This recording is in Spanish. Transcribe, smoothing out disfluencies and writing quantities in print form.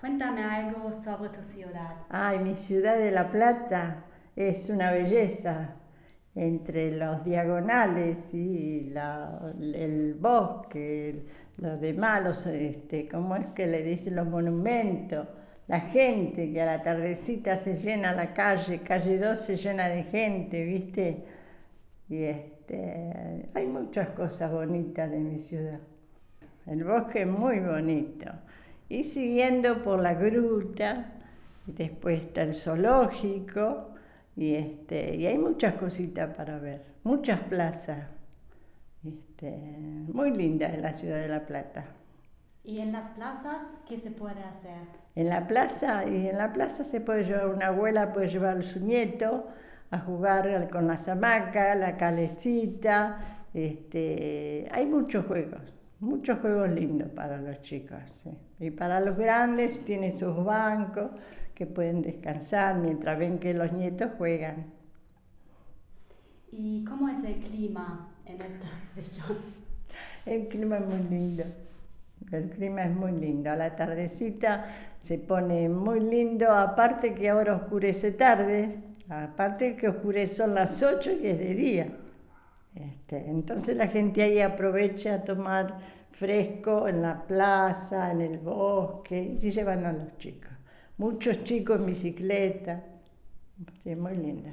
Cuéntame algo sobre tu ciudad. Ay, mi ciudad de La Plata es una belleza entre los diagonales y el bosque, los demás, ¿cómo es que le dicen los monumentos? La gente que a la tardecita se llena la calle 2 se llena de gente, ¿viste? Y hay muchas cosas bonitas de mi ciudad. El bosque es muy bonito. Y siguiendo por la gruta, después está el zoológico, y hay muchas cositas para ver, muchas plazas. Muy linda es la ciudad de La Plata. ¿Y en las plazas qué se puede hacer? En la plaza se puede llevar, una abuela puede llevar a su nieto a jugar con las hamacas, la calecita. Hay muchos juegos lindos para los chicos, sí. Y para los grandes tiene sus bancos que pueden descansar mientras ven que los nietos juegan. ¿Y cómo es el clima en esta región? El clima es muy lindo. El clima es muy lindo. A la tardecita se pone muy lindo, aparte que ahora oscurece tarde, aparte que oscurece son las 8 y es de día. Entonces la gente ahí aprovecha a tomar fresco en la plaza, en el bosque, y llevan a los chicos. Muchos chicos en bicicleta. Sí, muy linda.